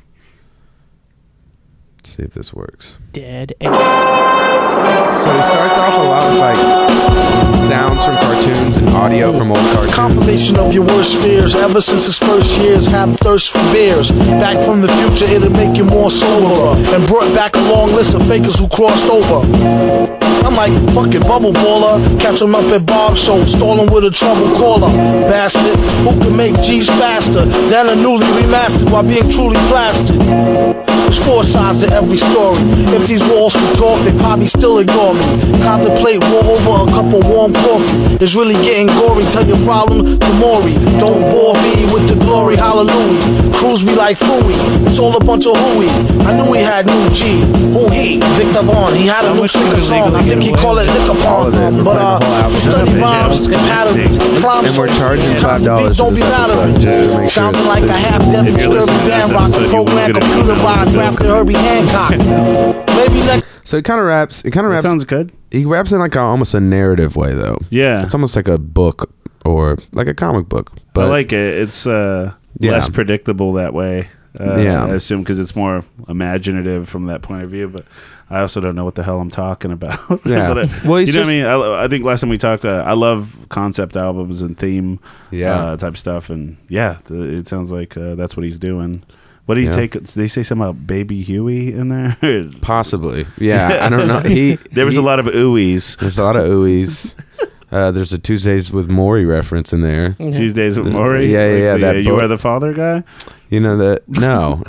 Let's see if this works. Dead. So he starts off a lot with like. sounds from cartoons and audio from old cartoons. Compilation of your worst fears. Ever since his first years, have thirst for beers. Back from the future, it'll make you more sober. And brought back a long list of fakers who crossed over. I'm like, fucking bubble baller. Catch him up at Bob's show, stall him with a trouble caller. Bastard, who can make G's faster than a newly remastered while being truly blasted? There's 4 sides to every story. If these walls could talk, they probably still ignore me. Contemplate war over a cup of warm coffee. It's really getting gory. Tell your problem to Maury. Don't bore me with the glory, hallelujah. Cruise me like Fooey. It's all a bunch of hooey. I knew he had new G. Who he? Victor Vaughn. He had a new singer song. I think he called it Liquor Pong. But he studied rhymes and patterns. And we're charging $5 for this episode just to make sure Sounding it's like a half-deaf If you're disturbing listening to band this rock, episode, you program, will get a computer new by episode. drafted Herbie Hancock. Maybe next. So it kind of raps. That sounds good. He raps in like almost a narrative way, though. Yeah. It's almost like a book or like a comic book. But I like it. It's less predictable that way. Yeah. I assume because it's more imaginative from that point of view. But I also don't know what the hell I'm talking about. Yeah. But, Well, he's you know what I mean? I think last time we talked, I love concept albums and theme type stuff. And yeah, it sounds like that's what he's doing. What did he take? Did they say something about Baby Huey in there? possibly. Yeah, I don't know. There was a lot of oohies. There's a lot of oohies. There's a Tuesdays with Maury reference in there. Tuesdays with Maury. Yeah. Like That You book. Are the Father guy. You know that? No.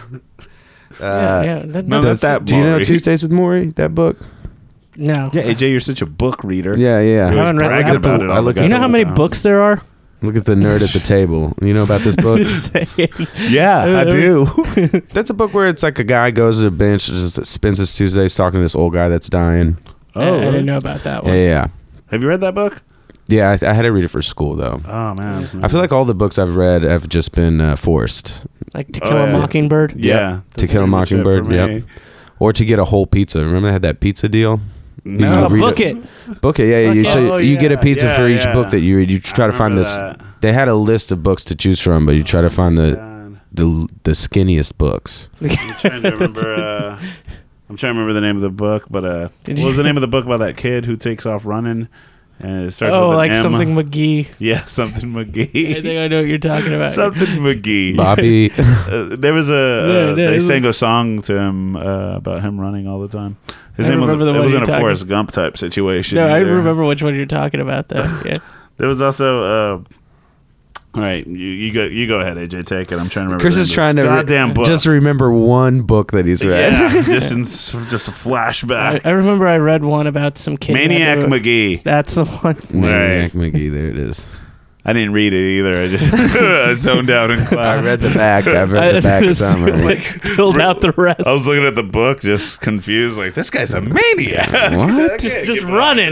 No, that's that. Do you know Maury. Tuesdays with Maury? That book? No. Yeah, AJ, you're such a book reader. Yeah. He was haven't read bragging that about book. it. I all look the at You know how goddamn many time. books there are? Look at the nerd at the table. You know about this book? Just saying. Yeah, I do. That's a book where it's like a guy goes to the bench, just spends his Tuesdays talking to this old guy that's dying. I didn't know about that one. Yeah. Have you read that book? Yeah, I had to read it for school, though. Oh man, I feel like all the books I've read have just been forced. Like To Kill a yeah. Mockingbird. Yeah, To Kill a Mockingbird, yep. Or to get a whole pizza. Remember they had that pizza deal? No, Oh, read book it. it. Book it, yeah. You, Fuck so yeah. you get a Oh, pizza yeah, for each yeah. book that you read. You try to find remember this. that. They had a list of books to choose from, but you try to find God. the skinniest books. I'm trying to remember. I'm trying to remember the name of the book, but Did what you- was the name of the book about that kid who takes off running and it starts Oh, with an like M? something McGee. Yeah, something I McGee. think I know what you're talking about. Something McGee. Bobby. There was Yeah, they it sang a song to him about him running all the time. His I name was remember the it one wasn't you're a talking- Forrest Gump type situation. No, I either. remember which one you're talking about, though. Yeah. There was also all right, you go ahead, AJ, take it. I'm trying to remember. Chris the is name of trying this to goddamn book. just remember one book that he's read. Yeah, just a flashback. I remember I read one about some kid. Maniac McGee. That's the one. Maniac McGee, there it is. I didn't read it either. I just I zoned out in class. I read the back. I read the back somewhere. Like filled out the rest. I was looking at the book, just confused. Like, this guy's a maniac. What? Just running.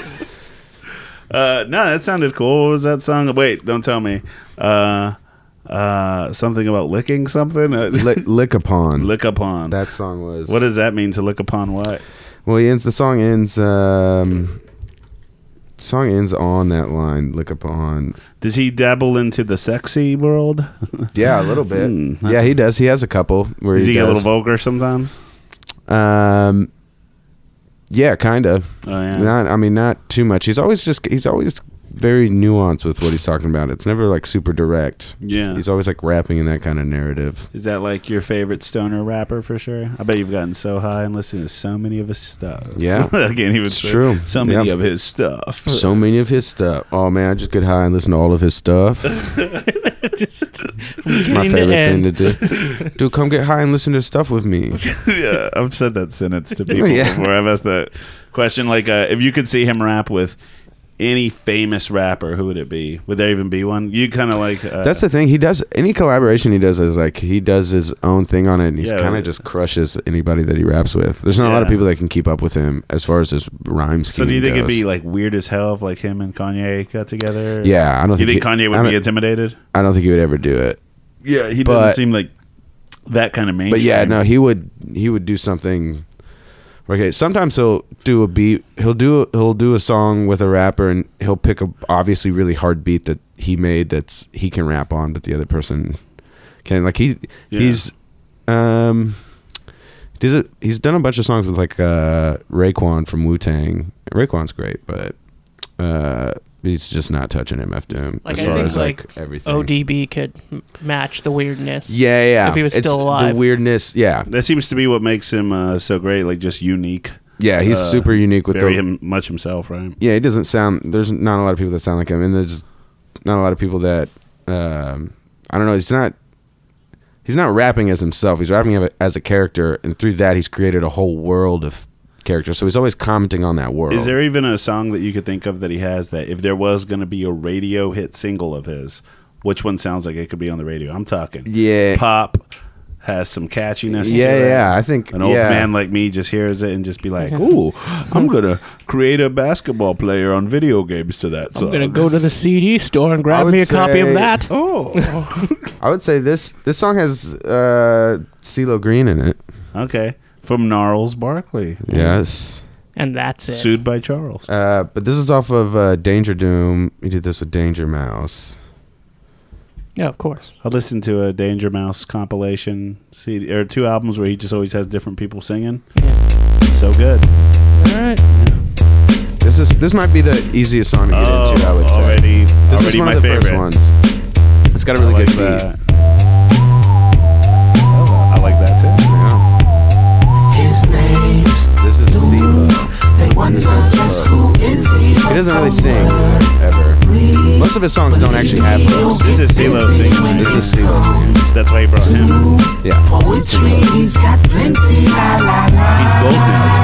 No, that sounded cool. What was that song? Wait, don't tell me. Something about licking something. Lick upon. Lick upon. That song was. What does that mean to lick upon what? Well, he ends. The song ends. Song ends on that line. Lick upon. Does he dabble into the sexy world? Yeah, a little bit. Hmm. Yeah, he does. He has a couple where Does he he get a does. little vulgar sometimes? Yeah, kind of. Oh yeah. Not too much. He's always very nuanced with what he's talking about. It's never like super direct. Yeah. He's always like rapping in that kind of narrative. Is that like your favorite stoner rapper for sure? I bet you've gotten so high and listened to so many of his stuff. Yeah. I can't even It's say true. so many Yep. of his stuff. So many of his stuff. Oh man, I just get high and listen to all of his stuff. Just It's my favorite thing to do. Dude, come get high and listen to stuff with me. Yeah, I've said that sentence to people Yeah. before. I've asked that question, like, if you could see him rap with any famous rapper, who would it be? Would there even be one? You kind of like... That's the thing. He does any collaboration he does is like he does his own thing on it, and he's Yeah, kind of just crushes anybody that he raps with. There's not a lot of Yeah. people that can keep up with him as far as his rhyme scheme. so do you think it'd goes. be like weird as hell if like him and Kanye got together? Yeah, I don't You think think Kanye would be intimidated? I don't think he would ever do it. Yeah, he But- doesn't seem like that kind of mainstream. But yeah, no, he would do something. Okay, sometimes he'll do a beat. He'll do a song with a rapper, and he'll pick a obviously really hard beat that he made he can rap on, but the other person can. Like he's he's done a bunch of songs with like Raekwon from Wu-Tang. Raekwon's great, but he's just not touching MF Doom Like, as I far think, as like, everything. ODB could match the weirdness. Yeah. If he was It's still alive. the weirdness. Yeah, That seems to be what makes him so great. Like just unique. yeah. He's super unique with Very much himself, right? Yeah, he doesn't sound. There's not a lot of people that sound like him, and there's not a lot of people that. I don't know. He's not rapping as himself. He's rapping as a character, and through that, he's created a whole world of characters. So he's always commenting on that world. Is there even a song that you could think of that he has that if there was going to be a radio hit single of his, which one sounds like it could be on the radio? I'm talking. Yeah. Pop has some catchiness. to it. Yeah. I think An old man like me just hears it and just be like, "Ooh, I'm gonna create a basketball player on video games to that song." I'm gonna go to the CD store and grab would me a copy of say- that. Oh, I would say this song has CeeLo Green in it. okay. From Gnarls Barkley, Yes. And that's it. sued by Charles. But this is off of Danger Doom. He did this with Danger Mouse. Yeah, of course. I listened to a Danger Mouse compilation CD, or 2 albums where he just always has different people singing. So good. All right. This might be the easiest song to get into. I would say. already This is one my of the favorite. first ones. It's got a really I like good beat. that. Oh, I like that too. This is CeeLo. He doesn't really sing ever. Most of his songs don't actually have hooks. This is CeeLo singing. This is CeeLo singing. That's why he brought him. Yeah. He's gold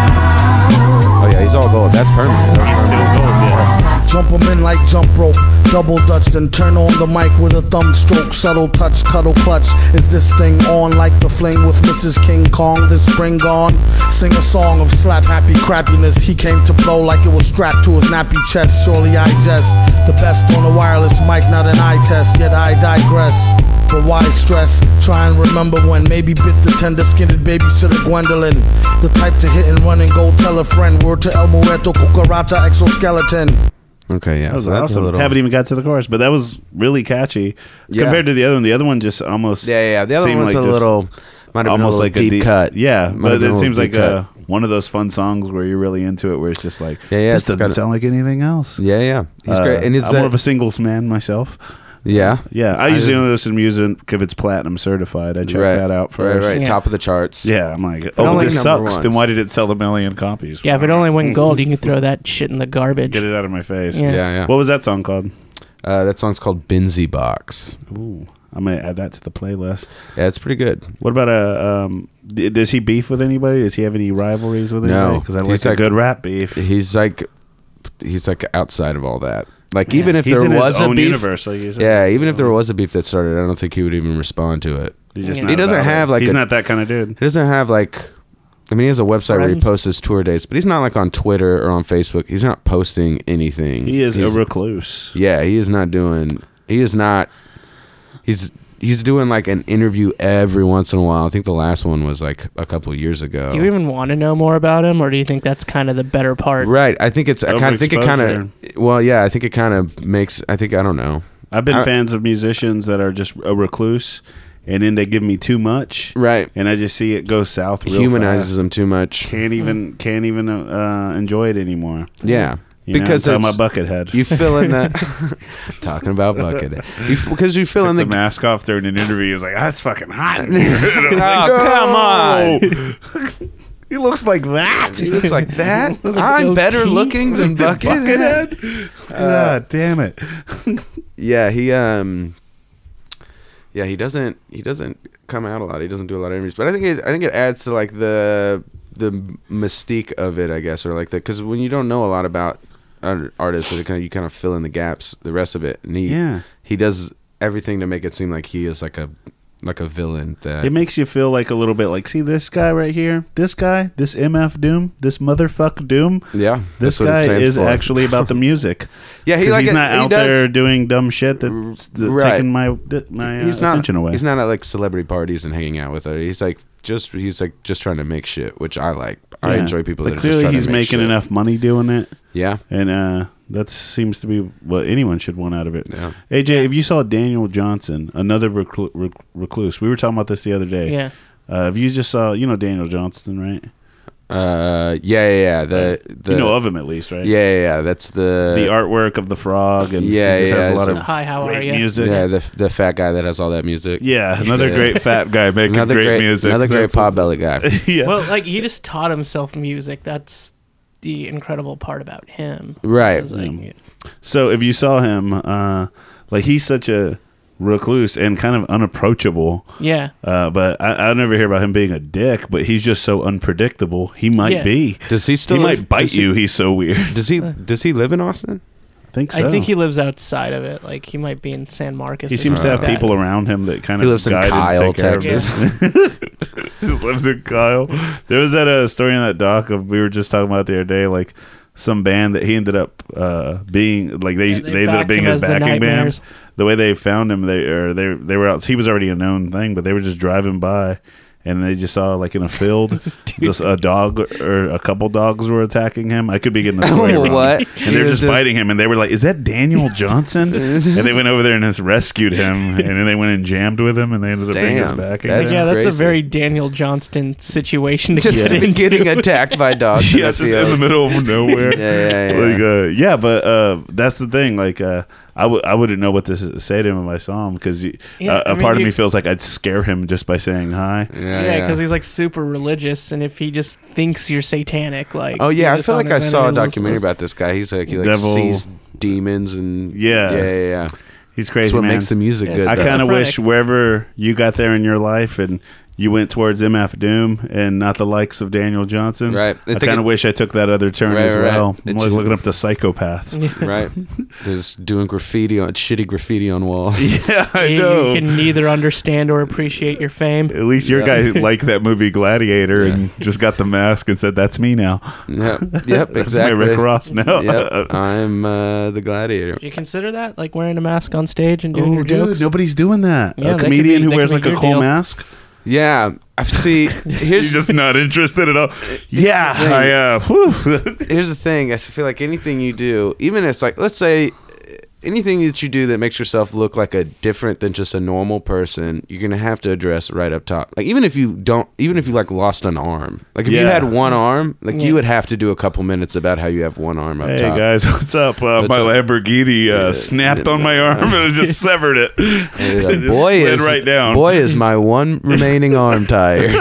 now. Oh yeah, he's all gold. That's permanent. He's still gold. Yeah. Jump 'em in like jump rope, double dutch, then turn on the mic with a thumb stroke, subtle touch, cuddle clutch. Is this thing on like the fling with Mrs. King Kong? This spring gone. Sing a song of slap happy crappiness. He came to blow like it was strapped to his nappy chest. Surely I jest. The best on a wireless mic, not an eye test. Yet I digress. But why stress? Try and remember when maybe bit the tender-skinned babysitter Gwendolyn. The type to hit and run and go tell a friend. Word to El Muerto, Cucaracha, exoskeleton. Okay, yeah. That was so that's awesome. a little. Haven't even got to the chorus, but that was really catchy Yeah. compared to the other one. The other one just almost Yeah. The other seemed one was like a just little. Might have been almost a like little a deep cut. Yeah, Might have but been a it little seems like deep cut. one of those fun songs where you're really into it, where it's just like, Yeah, this it's doesn't got a- sound like anything else. Yeah. He's great, and his I'm more of a singles man myself. yeah. Yeah, I usually only listen to music if it's platinum certified. I check Right. that out first. Right. Yeah. Top of the charts. Yeah, I'm like, only this number sucks. ones. Then why did it sell a million copies? Yeah, if it only went gold, you can throw that shit in the garbage. Get it out of my face. Yeah. Yeah. What was that song called? That song's called Binsey Box. Ooh, I'm gonna add that to the playlist. Yeah, it's pretty good. What about does he beef with anybody? Does he have any rivalries with No. anybody? Because I He's like a like- good rap beef. He's like outside of all that. Like Yeah, even if he's there in was his a own beef, universe, like you said. yeah, even if there was a beef that started, I don't think he would even respond to it. He's just He not doesn't about have, it. like, he's a- not that kind of dude. He doesn't have like, I mean, he has a website where he Friends? posts his tour dates, but he's not like on Twitter or on Facebook. He's not posting anything. He is a He's- recluse. Yeah, he is not doing. He is not. He's doing like an interview every once in a while. I think the last one was like a couple of years ago. Do you even want to know more about him, or do you think that's kind of the better part? Right. I think it's. I kind of think it kind of. Overexposure. Well, yeah. I think it kind of makes. I think I don't know. I've been I- fans of musicians that are just a recluse, and then they give me too much, Right. and I just see it go south. Real Humanizes fast. them too much. Can't even enjoy it anymore. Yeah. You Because know, I'm a it's- Buckethead. You fill in that. Talking about bucket. Because you fill in the the. mask off during an interview. He was like, "That's fucking hot." Oh, come on. He looks like that. He looks like that. like I'm better goatee. looking than Buckethead. God damn it. Yeah, he doesn't come out a lot. He doesn't do a lot of interviews, but I think it adds to like the mystique of it, I guess, or like because when you don't know a lot about an artist, you kind of fill in the gaps, the rest of it, and he does everything to make it seem like he is like a villain. That It makes you feel like a little bit like, see this guy right here? This guy? This MF Doom? This motherfucker Doom? yeah, This that's what it guy stands is for. actually about the music. Yeah, he's not out does- there doing dumb shit that's Right. taking my He's not attention away. He's not at like celebrity parties and hanging out with her. He's just trying to make shit, which I like. I Yeah. enjoy people But that are just clearly trying he's to make making shit. enough money doing it, Yeah, and that seems to be what anyone should want out of it. yeah. AJ, if you saw Daniel Johnson, another recluse, we were talking about this the other day. Yeah. If you just saw, Daniel Johnston, right? Yeah. The you know of him at least, right? Yeah. That's The artwork of the frog, and Yeah, he just has a yeah, lot it's of Hi, how are great you? music. yeah the fat guy that has all that music. Yeah, another Yeah. great fat guy making Another great music. Another great That's what's- Potbelly guy. Yeah. Well, like he just taught himself music. That's the incredible part about him. Right. Is, like, So if you saw him, like he's such a recluse and kind of unapproachable. Yeah. But I never hear about him being a dick. But he's just so unpredictable. He might Yeah. be. Does he still He live- might bite does he- you. He's so weird. Does he live in Austin? I think so. I think he lives outside of it. Like he might be in San Marcos. He or seems to something have like that. people around him that kind He of lives in guide and Kyle, take care of him. Texas. He just lives in Kyle. There was that story in that doc of we were just talking about the other day, like some band that he ended up being like they ended up backed being him his as the backing band. Nightmares. The way they found him, they were out. He was already a known thing, but they were just driving by. And they just saw, like in a field, This dude. just a dog or a couple dogs were attacking him. I could be getting the story wrong. What? And they're just biting him, and they were like, "Is that Daniel Johnson?" And they went over there and just rescued him, and then they went and jammed with him, and they ended up being his Damn, backing. that's band. Yeah, that's crazy. a very Daniel Johnston situation to Just get into. getting attacked by dogs. Yeah, in just the in the field. middle of nowhere. Yeah. But that's the thing. Like, I wouldn't know what to say to him if I saw him because Yeah, a I mean, part of you- me feels like I'd scare him just by saying hi. Yeah, because he's like super religious, and if he just thinks you're satanic, like Oh yeah, you're I just feel on like I his saw a enemy list. documentary about this guy. He's like he Devil. sees demons and Yeah. yeah. He's crazy, That's what man. makes the music Yes. good. I though. kind of Schizophrenic. wish wherever you got there in your life and you went towards MF Doom and not the likes of Daniel Johnson. Right. I I think kind it- of wish I took that other turn Right, as right. well. It I'm like should- looking up to psychopaths. right. Just doing shitty graffiti on walls. Yeah, I You know. can neither understand or appreciate your fame. At least your guy liked that movie Gladiator and just got the mask and said, "That's me now." Yep, That's exactly. my Rick Ross now. Yep, I'm the gladiator. Do you consider that, like wearing a mask on stage and doing Oh, your dude, jokes? nobody's doing that. Yeah, A that could comedian be- who that wears could like be a your cool deal. mask. Yeah, I see. Here's He's just not interested at all. Yeah, whew. here's the thing. I feel like anything you do, even if it's like, let's say, anything that you do that makes yourself look like a different than just a normal person, you're gonna have to address right up top. Like even if you like lost an arm, like if you Yeah. had one arm, like Yeah. you would have to do a couple minutes about how you have one arm up Hey top. guys, what's up? My up? Lamborghini snapped on my arm and it just severed it. And It like, just boy slid is right down. boy is my one remaining arm tired.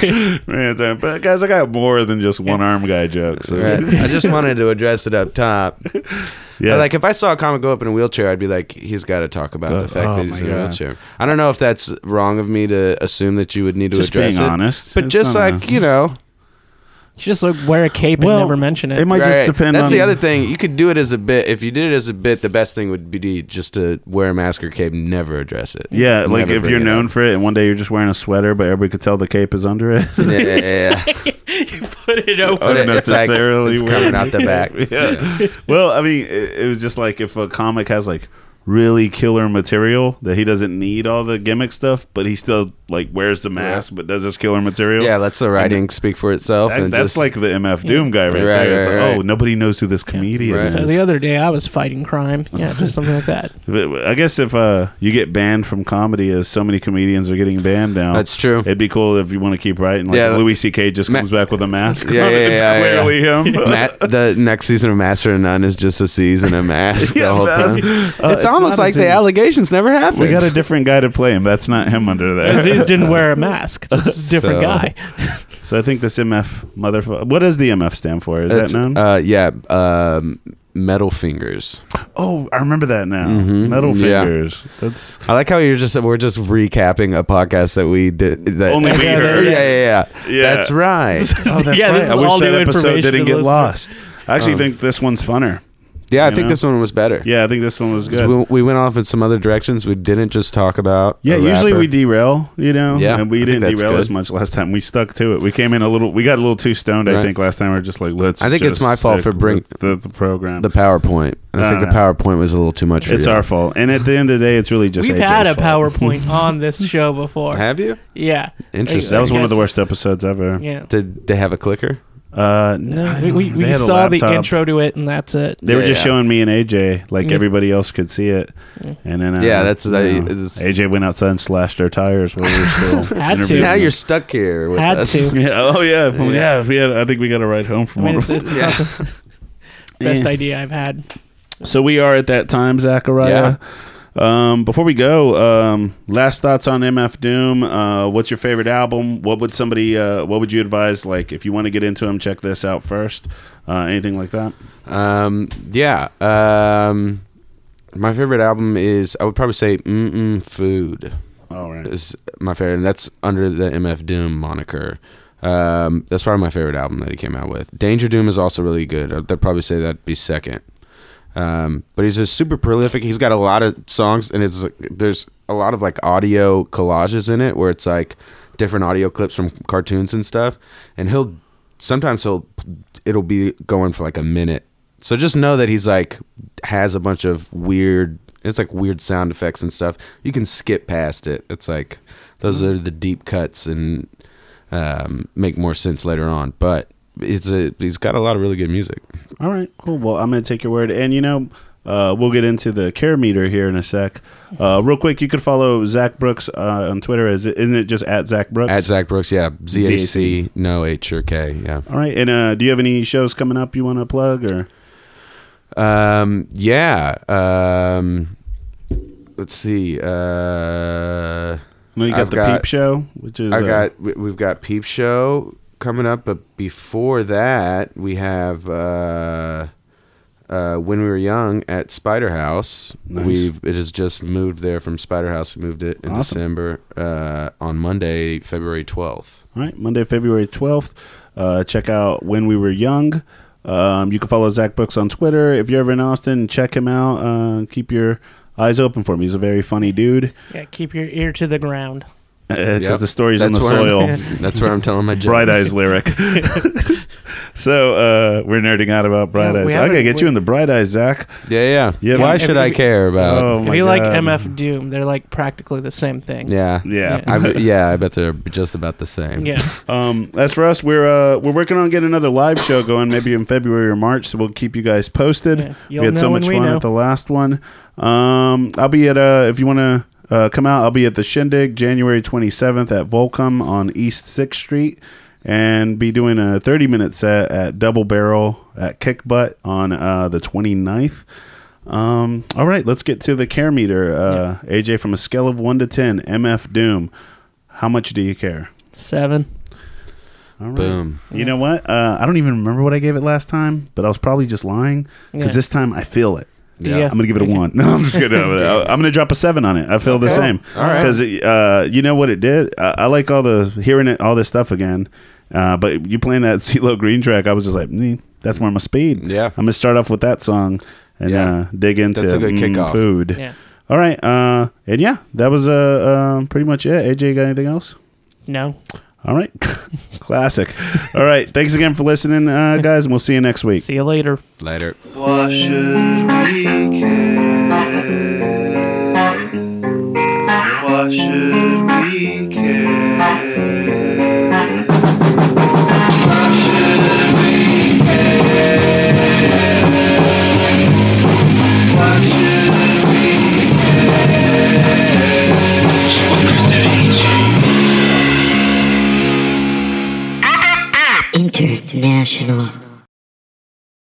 Man, but guys, I got more than just one arm guy jokes. So. Right. I just wanted to address it up top. Yeah, Like if I saw a comic go up in a wheelchair, I'd be like, he's got to talk about the fact oh that he's my in a God. wheelchair. I don't know if that's wrong of me to assume that you would need to just address being it, honest. but It's just not like a- you know, You just like wear a cape and Well, never mention it. it might just right. depend That's on the other thing. You could do it as a bit. If you did it as a bit, the best thing would be just to wear a mask or cape, and never address it. Yeah, like Never if bring you're it known up. for it, and one day you're just wearing a sweater, but everybody could tell the cape is under it. Yeah. You put it over. But it's like Unnecessarily it's weird. coming out the back. Yeah. Well, I mean, it was just like if a comic has like really killer material that he doesn't need all the gimmick stuff, but he still like wears the mask, but does this killer material. Yeah, lets the writing speak for itself. That- and that's just, like the MF Doom guy right Right, there. It's right, like, right. oh, nobody knows who this comedian Right. is. So the other day I was fighting crime. Yeah, just something like that. But I guess if you get banned from comedy, as so many comedians are getting banned now, That's true. It'd be cool if you want to keep writing. Like Yeah. Louis C.K. just comes back with a mask. Yeah, yeah, It's yeah, yeah. clearly him. The next season of Master of None is just a season of mask Yeah, the whole mask. time. It's not almost a like the season. allegations never happened. We got a different guy to play him. That's not him under there. Aziz didn't wear a mask. That's a different So- guy. So I think this MF motherfucker. What does the MF stand for? Is It's, that known? Metal Fingers. Oh, I remember that now. Mhm. Metal Yeah. Fingers. That's I like how we're just recapping a podcast that we did. That, Only we yeah, heard. Yeah. Yeah. That's right. oh, that's Yeah, right. this is I wish all that new episode information didn't to get the lost. I actually think this one's funner. Yeah, I You think know? this one was better. Yeah, I think this one was 'Cause good. We went off in some other directions. We didn't just talk about. Yeah, a usually rapper. we derail, you know. Yeah, and we I think didn't that's derail good. as much last time. We stuck to it. We came in we got a little too stoned. I Right. think last time we were just like, let's. I think it's just my fault stick for bring- with the program. the PowerPoint. I think the PowerPoint was a little too much for It's you. our fault. And at the end of the day, it's really just We've AJ's had a fault. PowerPoint on this show before. Have you? Yeah. Interesting. That was one of the Yes. worst episodes ever. Yeah. Did they have a clicker? No, We they had a saw the laptop. intro to it, and that's it. They were Yeah, just yeah. showing me and AJ, like Yeah. everybody else could see it. And then Yeah, that's- you know, it's- AJ went outside and slashed our tires while we were still Had to. interviewing Now them. you're stuck here with Had us. to. Yeah. Oh yeah. Well, yeah. We had. I think we got a ride home I from mean, one. it's not the best idea I've had. So we are at that time, Zachariah. Before we go, last thoughts on MF Doom. What's your favorite album? What would somebody? What would you advise? Like, if you want to get into them, check this out first. Anything like that? My favorite album is, I would probably say Food All right. is my favorite, and that's under the MF Doom moniker. That's probably my favorite album that he came out with. Danger Doom is also really good. I'd probably say that'd be second. But he's just super prolific. He's got a lot of songs, and there's a lot of like audio collages in it where it's like different audio clips from cartoons and stuff. And it'll be going for like a minute. So just know that he's like has a bunch of weird sound effects and stuff. You can skip past it. It's like those are the deep cuts and make more sense later on. But he's got a lot of really good music. All right, cool. Well, I'm going to take your word. And, we'll get into the care meter here in a sec. Real quick, you could follow Zach Brooks on Twitter. Isn't it just at Zach Brooks? At Zach Brooks, yeah. ZAC, no H or K, yeah. All right. And do you have any shows coming up you want to plug? Or Let's see. you got the Peep Show, which is... We've got Peep Show coming up, but before that, we have When We Were Young at Spider House. Nice. It has just moved there from Spider House. We moved it in Awesome. December on Monday, February 12th. All right, Monday, February 12th. Check out When We Were Young. You can follow Zach Brooks on Twitter. If you're ever in Austin, check him out. Keep your eyes open for him. He's a very funny dude. Yeah, keep your ear to the ground. Because Yep. the story's in the That's where soil. That's where I'm telling my jokes. Bright Eyes lyric. So we're nerding out about Bright Yeah, Eyes. we I gotta haven't- get you in the Bright Eyes, Zach. Yeah. Yeah, Why if should I you- care about? Oh, If my you like God. MF Doom, they're like practically the same thing. Yeah. Yeah. I bet they're just about the same. Yeah. As for us, we're working on getting another live show going, maybe in February or March. So we'll keep you guys posted. Yeah, We you'll had so know much when we fun know. at the last one. I'll be at if you want to come out, I'll be at the Shindig January 27th at Volcom on East 6th Street, and be doing a 30-minute set at Double Barrel at Kick Butt on the 29th. All right, let's get to the care meter. AJ, from a scale of 1 to 10, MF Doom, how much do you care? 7. All right. Boom. You know what? I don't even remember what I gave it last time, but I was probably just lying because Yeah. this time I feel it. Yeah. I'm gonna give it a 1. No, I'm just kidding. I'm gonna drop a 7 on it. I feel the same. All right. Because you know what it did? I like all this stuff again. But you playing that CeeLo Green track, I was just like, that's more my speed. Yeah. I'm gonna start off with that song and Yeah. dig into That's a good kickoff. food. Yeah. All right. And yeah, that was pretty much it. AJ, you got anything else? No. All right. Classic. All right. Thanks again for listening, guys, and we'll see you next week. See you later. Later. Why should we care? Why should we care? Why should we care? Why should we International.